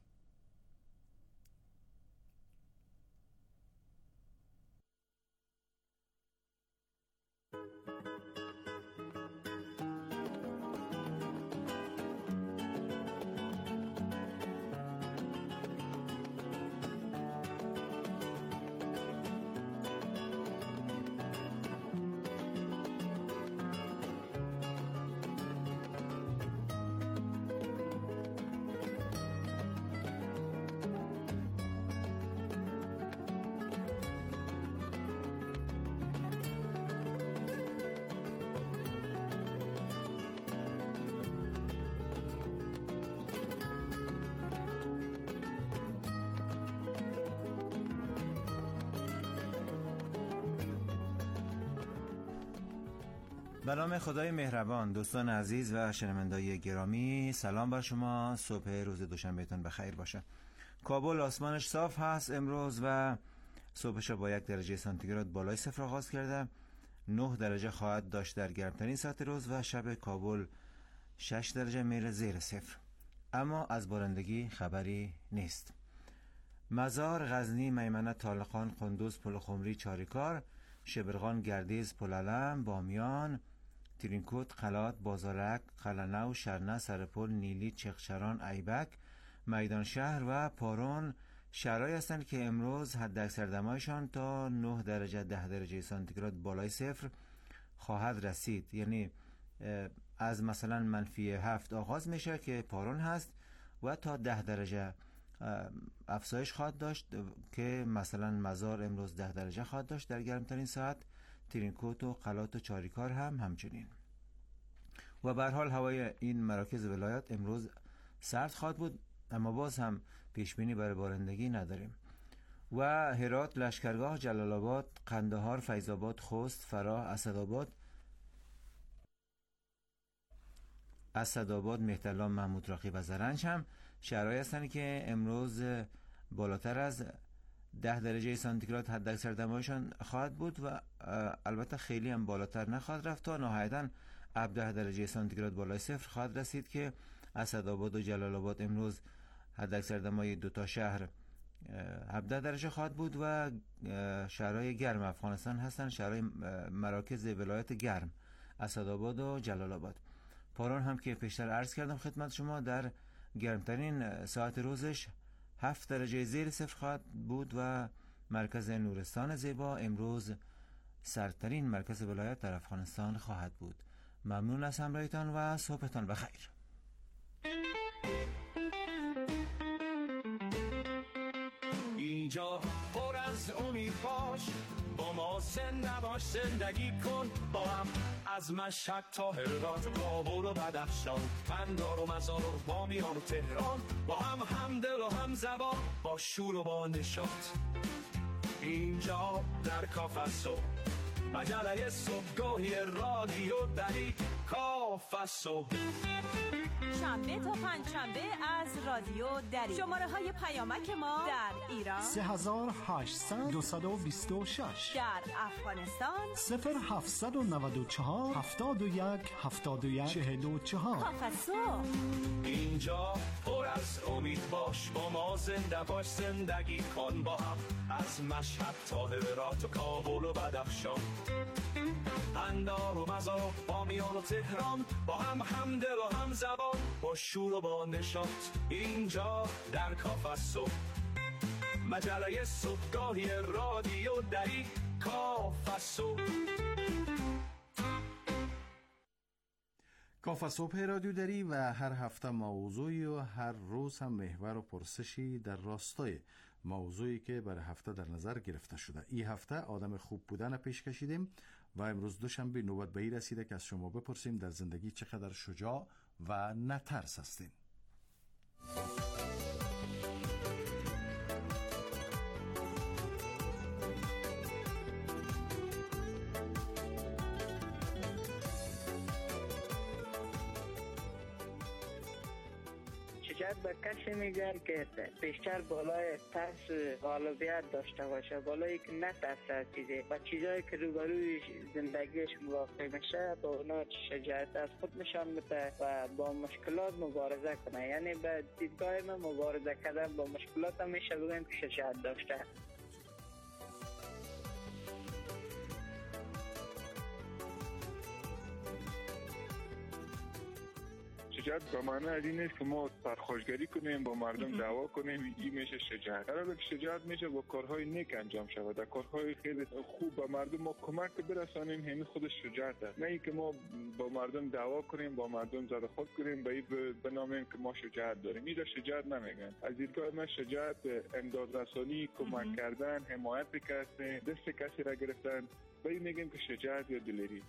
[SPEAKER 17] به نام خدای مهربان. دوستان عزیز و شنوندگان گرامی، سلام بر شما. صبح روز دوشنبهتون بخیر باشه. کابل آسمانش صاف هست امروز و صبحش با یک درجه سانتیگراد بالای صفر آغاز کرده. نه درجه خواهد داشت در گرمترین ساعت روز و شب کابل شش درجه میره زیر صفر، اما از بارندگی خبری نیست. مزار، غزنی، میمنه، طالقان، قندوز، پلخمری، چاریکار، شبرغان، گردیز، پلالم، بامیان، ترینکوت، قلات، بازارک، قلنو، شرنه، سرپل، نیلی، چخچران، ایبک، میدان شهر و پارون شهرهایی هستند که امروز حد اکثر دمایشان تا نه درجه ده درجه سانتیگراد بالای صفر خواهد رسید. یعنی از مثلا منفی هفت آغاز میشه که پارون هست و تا ده درجه افزایش خواهد داشت که مثلا مزار امروز ده درجه خواهد داشت در گرمترین ساعت. ترینکوت و قلات و چاریکار هم همچنین. و به هر حال هوای این مراکز ولایات امروز سرد خواهد بود، اما باز هم پیشبینی برای بارندگی نداریم. و هرات، لشکرگاه، جلال آباد، قندهار، فیض آباد، خوست، فراه، اسدآباد، اسدآباد، مهترلام، محمود راقی و زرنج هم شهرهایی هستند که امروز بالاتر از ده درجه سانتیگراد حد اکثر دمایشان خواهد بود و البته خیلی هم بالاتر نخواهد رفت تا نهایتاً هفده درجه سانتیگراد بالای صفر خواهد رسید که اسدآباد و جلال آباد امروز حد اکثر دمای دو تا شهر هفده درجه خواهد بود و شهرهای گرم افغانستان هستند، شهرهای مراکز ولایت گرم، اسدآباد و جلال آباد. پارون هم که پیشتر عرض کردم خدمت شما در گرمترین ساعت روزش هفت درجه زیر صفر خواهد بود و مرکز نورستان زیبا امروز سردترین مرکز ولایت در افغانستان خواهد بود. ممنون از همراهیتان و صبحتان بخیر.
[SPEAKER 12] اینجا پر از امید باش، با ما زنده باش، زندگی کن با هم. از مشهد تا هرات و کابل و بدخشان، قندهار و مزار و بامیان و تهران، با هم همدل و هم زبان، با شور و با نشاط. اینجا در کافه صبح، مجله صبحگاهی رادیو دری کافه صبح،
[SPEAKER 6] شنبه تا پنج شنبه از رادیو دری. شماره های پیامک ما در ایران
[SPEAKER 7] سه هزار هشتصد دویست و بیست و شش،
[SPEAKER 6] در افغانستان
[SPEAKER 7] صفر هفتصد و نود و چهار هفتاد و یک هفتاد و یک چهل و چهار.
[SPEAKER 6] کافه صبح
[SPEAKER 12] اینجا پر از امید باش، با ما زنده باش، زندگی کن با هم. از مشهد تا هرات و کابل و بدخشان، قندهار و مزار و بامیان و تهران، با هم همدل و هم زبان، با شور و با نشاط. اینجا در کافه صبح، مجله صبحگاهی رادیو دری کافه صبح.
[SPEAKER 8] کافه صبح رادیو دری و هر هفته موضوعی و هر روز هم محور و پرسشی در راستای موضوعی که برای هفته در نظر گرفته شده. این هفته آدم خوب بودن پیش کشیدیم و امروز دوشنبه نوبت به این رسیده که از شما بپرسیم در زندگی چقدر شجاع و نترس هستین.
[SPEAKER 13] شجاعت به کسی میگن که بیشتر بالای ترس غالبیت داشته باشه، بالایی که نترسه از چیزی و چیزایی که روبروی زندگیش مواقع میشه با اونا شجاعت از خود نشان میده و با مشکلات مبارزه کنه. یعنی به دیدگاه من مبارزه کردن با مشکلات هم میشه بگیم که شجاعت داشته. شجاعت به معنی از این نیست که ما سرخوشگری کنیم، با مردم دعوا کنیم، این میشه شجاعت. قراره که شجاعت میشه با کارهای نیک انجام شود، در کارهای خیلی خوب به مردم ما کمک برسانیم، همین خودش شجاعت است. نه اینکه ما با مردم دعوا کنیم، با مردم زد خود کنیم، به این بنامیم که ما شجاعت داریم. این شجاعت نمیگن. از دیدگاه من شجاعت امداد رسانی، کمک کردن، حمایت کسی، دست کسی را گرفتن، به این میگیم که شجاعت یا دلیری.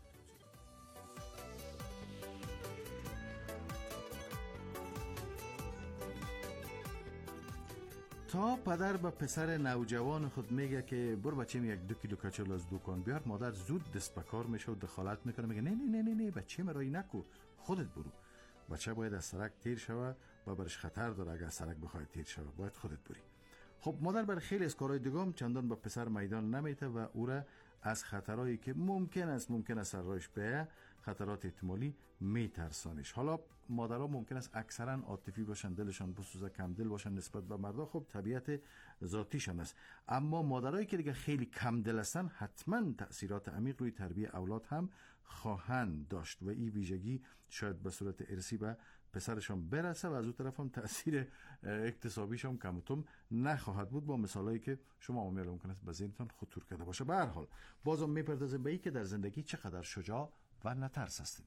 [SPEAKER 8] تا پدر به پسر نوجوان خود میگه که برو بچه‌م یک دو کیلو کچل از دکان بیار، مادر زود دست به کار میشه و دخالت میکنه، میگه نه نه نه نه نه بچه مرایی نکو، خودت برو. بچه باید از سرک تیر شوه و برش خطر داره، اگر سرک بخواد تیر شوه باید خودت بری. خب مادر برای خیلی از کارهای دیگه چندان به پسر میدان نمیده و او را از خطرهایی که ممکن است ممکن است سر راهش بیایه، خطرات احتمالی میترسانش. حالا مادرها ممکن است اکثرا عاطفی باشن، دلشان بسوزه، کم دل باشن نسبت به مردا، خب طبیعت ذاتیشان است. اما مادرایی که دیگه خیلی کم دل هستن حتما تأثیرات عمیق روی تربیت اولاد هم خواهند داشت و این ویژگی شاید به صورت ارثی به پسرشان برسه و از اون طرف هم تأثیر اکتسابیش هم کم و کم نخواهد بود، با مثالایی که شما امیال ممکن است به ذهنتان خطور کرده باشه. به هر حال بازم میپردازیم به این که در زندگی چقدر شجاع و نترس هستیم.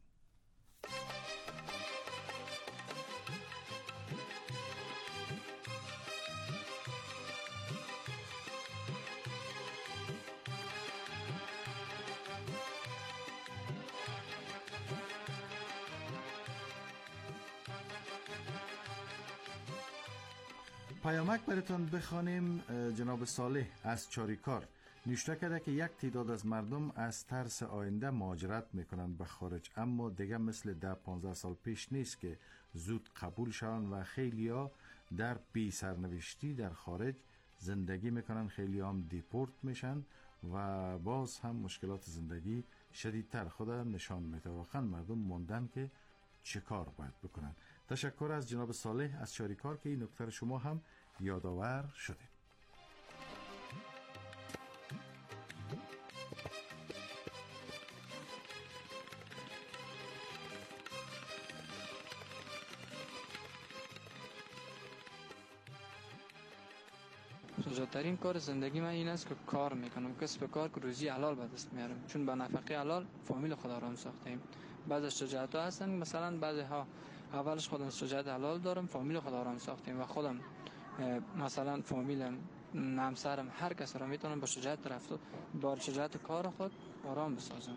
[SPEAKER 8] پیامک براتون بخوانیم. جناب صالح از چاریکار نوشته کرده که یک تعداد از مردم از ترس آینده مهاجرت میکنن به خارج، اما دیگه مثل ده پانزده سال پیش نیست که زود قبول شون و خیلی ها در بی سرنوشتی در خارج زندگی میکنن، خیلی هم دیپورت میشن و باز هم مشکلات زندگی شدیدتر خود نشان میده. واقعا مردم موندن که چه کار باید بکنن. تشکر از جناب صالح از چاریکار که این نکته شما هم یادآور شده.
[SPEAKER 10] شجاعترین کار زندگی من این است که کار میکنم، کسب کار که روزی حلال به دست میارم، چون به نفقه حلال فامیل خود آرام ساختیم. بعضی شجاعت ها هستن، مثلا بعضی ها اولش خودم شجاعت حلال دارم، فامیل خود آرام ساختیم و خودم مثلا فامیلم، همسرم، هر کس را میتونم با شجاعت رفت با شجاعت کار خود آرام بسازم.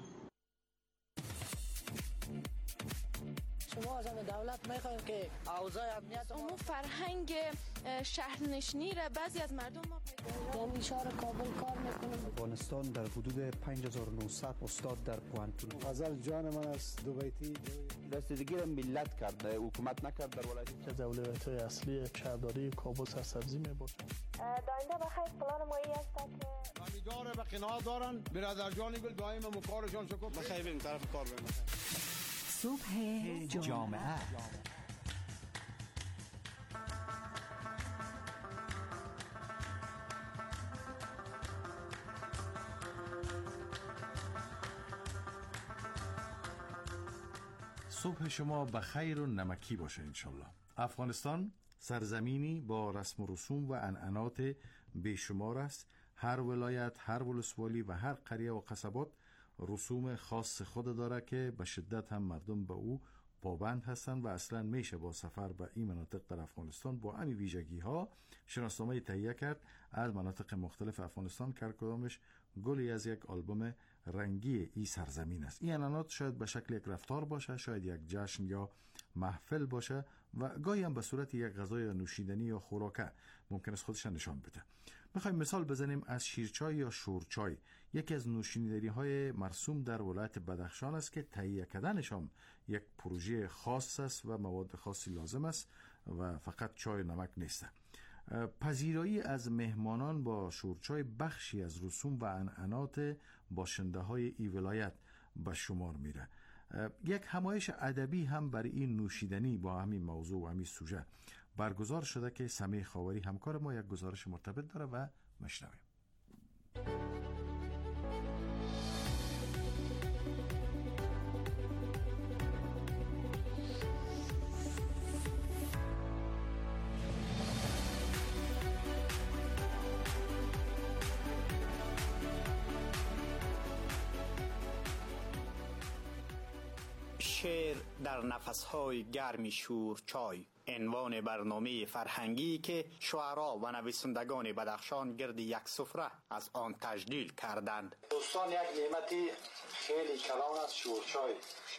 [SPEAKER 18] شما از دولت میخوایم که اوضاع امنیت
[SPEAKER 19] عموم فرهنگ شهرنشینی را بعضی از مردم ما
[SPEAKER 18] پیدا یعنی شهر کابل کار میکنم.
[SPEAKER 20] افغانستان در حدود پنج هزار و نهصد استاد در پوانتون.
[SPEAKER 21] غزل جان من از دوبیتی
[SPEAKER 22] دستگیری ملت کرده، حکومت نکرد در ولایت.
[SPEAKER 23] از اولویت‌های اصلی شهرداری کابل سرسبزی میباشد.
[SPEAKER 24] داینده بخیر پلان مایی است که
[SPEAKER 21] امیدواره به قناعت دارن برادر جانی گل دائم مکارشان شکر
[SPEAKER 22] بخیر بریم طرف کار بریم.
[SPEAKER 6] صبح جامعه.
[SPEAKER 8] صبح شما بخیر و نمکی باشه انشالله. افغانستان سرزمینی با رسم و رسوم و عنعنات بیشمار است. هر ولایت، هر ولسوالی و هر قریه و قصبات رسوم خاص خود داره که به شدت هم مردم به او پابند هستند و اصلا میشه با سفر به این مناطق در افغانستان با همین ویژگی ها شناسنامه تهیه کرد از مناطق مختلف افغانستان که هر کدامش گلی از یک آلبوم رنگی این سرزمین است. این اعلانات شاید به شکل یک رفتار باشه، شاید یک جشن یا محفل باشه و گاهی هم به صورت یک غذای نوشیدنی یا خوراکه ممکن است خودش نشان بده. میخوایم مثال بزنیم از شیرچای یا شورچای، یکی از نوشیدنی های مرسوم در ولایت بدخشان است که تهیه کردنش هم یک پروژه خاص است و مواد خاصی لازم است و فقط چای و نمک نیست. پذیرایی از مهمانان با شورچای بخشی از رسوم و عنعنات باشنده های ای ولایت به شمار میره. یک همایش ادبی هم برای این نوشیدنی با همین موضوع و همین سوژه برگزار شده که سمیع خاوری همکار ما یک گزارش مرتبط داره و مشنویم.
[SPEAKER 1] شعر در نفسهای گرمی شورچای، عنوان برنامه فرهنگی که شعرا و نویسندگان بدخشان گرد یک سفره از آن تجلیل کردند.
[SPEAKER 2] دوستان، یک نعمتی خیلی کلان است شورچای.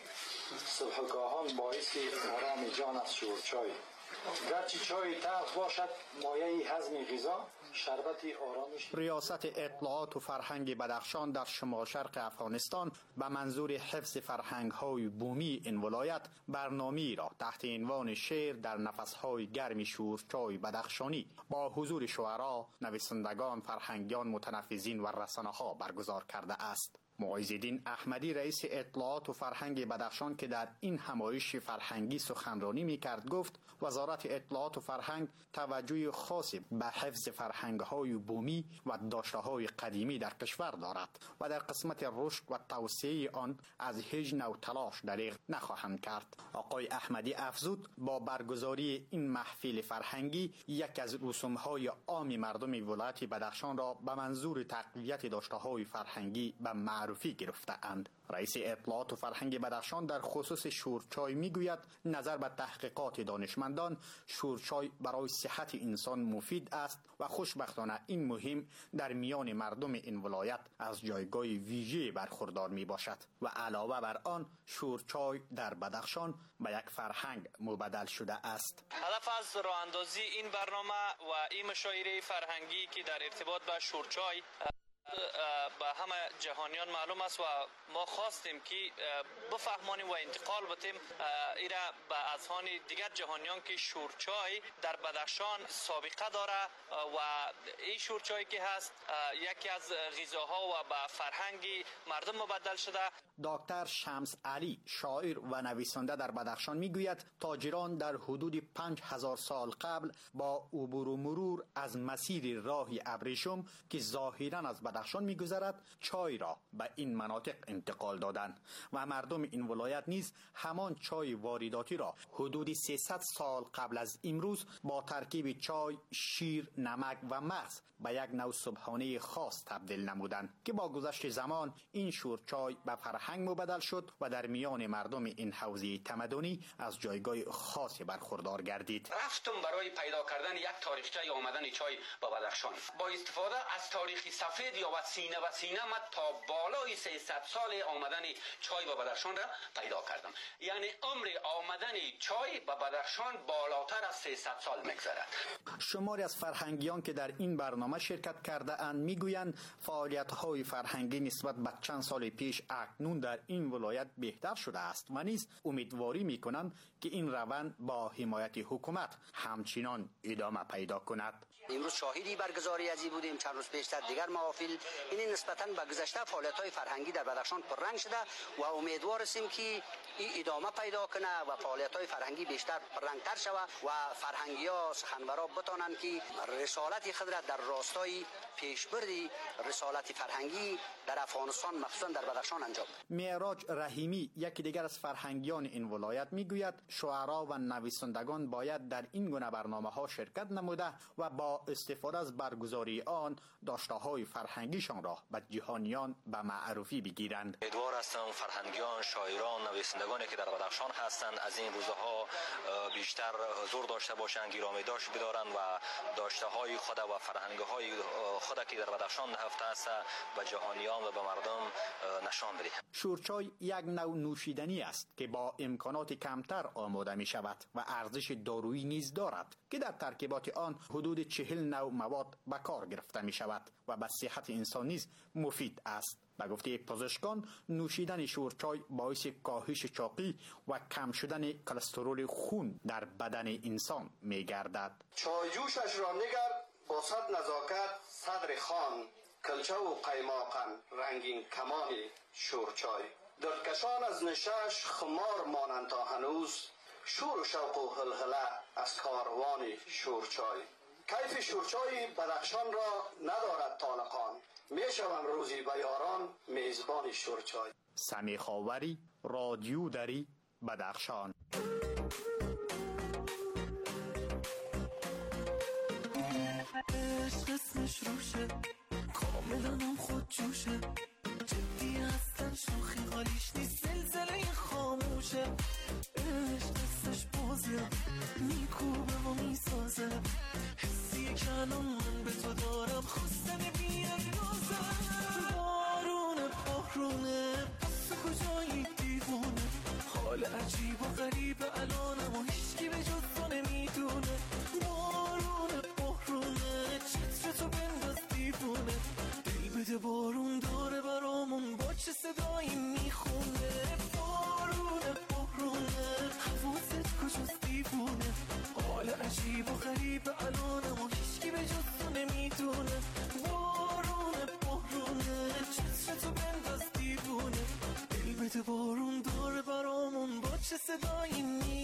[SPEAKER 2] صبحگاهان باعث آرام جان است شورچای. گرچه چای تلخ باشد مایه هضم غذا، شربت آرامش.
[SPEAKER 1] ریاست اطلاعات و فرهنگ بدخشان در شمال شرق افغانستان به منظور حفظ فرهنگ‌های بومی این ولایت برنامه‌ای را تحت عنوان شعر در نفس‌های گرم شورچای بدخشانی با حضور شعرا، نویسندگان، فرهنگیان، متنفذین و رسانه‌ها برگزار کرده است. معیزالدین احمدی رئیس اطلاعات و فرهنگ بدخشان که در این همایش فرهنگی سخنرانی می‌کرد گفت وزارت اطلاعات و فرهنگ توجه خاصی به حفظ فرهنگ‌های بومی و داشته‌های قدیمی در کشور دارد و در قسمت رشد و توسعه آن از هیچ نوع تلاش دریغ نخواهند کرد. آقای احمدی افزود با برگزاری این محفل فرهنگی یک از رسوم‌های عام مردم ولایت بدخشان را به منظور تقویت داشته‌های فرهنگی به معرفی گرفته‌اند. رئیس اطلاعات و فرهنگ بدخشان در خصوص شورچای میگوید نظر به تحقیقات دانشمندان شورچای برای صحت انسان مفید است و خوشبختانه این مهم در میان مردم این ولایت از جایگاه ویژه برخوردار می باشد و علاوه بر آن شورچای در بدخشان به یک فرهنگ مبدل شده است.
[SPEAKER 3] هدف از راه اندازی این برنامه و این مشاعره فرهنگی که در ارتباط با شورچای به همه جهانیان معلوم است و ما خواستیم که بفهمانیم و انتقال بدیم ایرا به اذهان دیگر جهانیان که شورچای در بدخشان سابقه داره و این شورچای که هست یکی از غذاها و به فرهنگ مردم مبدل شده.
[SPEAKER 1] دکتر شمس علی شاعر و نویسنده در بدخشان میگوید تاجران در حدود پنج هزار سال قبل با عبور و مرور از مسیر راه ابریشم که ظاهرا از بدخشان میگذرد چای را به این مناطق انتقال دادند و مردم این ولایت نیز همان چای وارداتی را حدود سیصد سال قبل از امروز با ترکیب چای، شیر، نمک و مغز به یک نوع صبحانه خاص تبدیل نمودند که با گذشت زمان این شورچای به فرهنگ مبدل شد و در میان مردم این حوزه تمدنی از جایگاه خاصی برخوردار گردید.
[SPEAKER 4] رفتم برای پیدا کردن یک تاریخچه آمدن چای به بدخشان با استفاده از تاریخ سفید یا و سینه و سینه ما تا بالای سیصد سال آمدن چای به بدخشان را پیدا کردم. یعنی عمر آمدن چای به بدخشان بالاتر از سیصد سال میگذرد.
[SPEAKER 1] شماری از فرهنگیان که در این برنامه شرکت کرده اند میگویند فعالیت‌های فرهنگی نسبت به چند سال پیش اکنون در این ولایت بهتر شده است و نیز امیدواری میکنند که این روند با حمایت حکومت همچنان ادامه پیدا کند.
[SPEAKER 25] امروز شاهدی برگزاری ازی بودیم، چند روز پیشتر دیگر محافل. این نسبتاً به گذشته فعالیت‌های فرهنگی در بدخشان پررنگ شده و امیدوار هستیم که این ادامه پیدا کنه و فعالیت‌های فرهنگی بیشتر پررنگتر شود و فرهنگی‌ها سخنورا بتوانند که رسالت خود را در راستای پیشبرد رسالت فرهنگی در افغانستان مخصوصاً در بدخشان انجام.
[SPEAKER 1] معراج رحیمی یکی دیگر از فرهنگیان این ولایت میگوید شعرا و نویسندگان باید در این گونه برنامه‌ها شرکت نموده و با استفاده از برگزاری آن داشته‌های فرهنگی فرهنگیشان را به جهانیان به معرفی بگیرند.
[SPEAKER 5] امیدوار هستم فرهنگیان، شاعران، نویسندگانی که در بدخشان هستند از این روزها بیشتر حضور داشته باشند، گرامی داشت بدارند و داشته های خود و فرهنگ های خود که در بدخشان نهفته است به جهانیان و به مردم نشان بدهند.
[SPEAKER 1] شورچای یک نوع نوشیدنی است که با امکانات کمتر آماده می شود و ارزش دارویی نیز دارد که در ترکیبات آن حدود چهل نوع مواد به کار گرفته می شود و به صحت انسان نیز مفید است. به گفته پزشکان نوشیدن شورچای باعث کاهش چاقی و کم شدن کلسترول خون در بدن انسان می گردد.
[SPEAKER 9] چای جوشش را نگر با صد نزاکت صدر خان، کلچه و قیماقن رنگین کمانی شورچای. دردکشان از نشش خمار مانند تا هنوز، شور و شوق و هلهله از کاروان شورچای. کیف شورچای بدخشان را ندارد طالقان، می شوم روزی به یاران میزبان شورچای.
[SPEAKER 1] سمی خاوری، رادیو دری، بدخشان.
[SPEAKER 11] عشق اسمش روشه، کاملانم خود جوشه، جدی هستن شوخی حالیش نیست، زلزله خاموشه. عشق دستش بازیه، میکوبه و میسازه، حسیه که الان من به تو دارم خواستن بیاندازه. بارونه بارونه پس کجایی دیوونه، حال عجیب و غریب الانم و هیچکی به جز تو نمیدونه. بارونه بارونه چتر تو بنداز دیوونه، دل بده بارون داره برامون با چه صدایی میخونه. بارونه بارونه حواست کجاست دیوونه، حال عجیب و غریب الانم و هیچکی به جز تو نمیدونه. بارونه بارونه چتر تو بنداز دیوونه، دل بده بارون داره برامون با چه صدایی میخونه.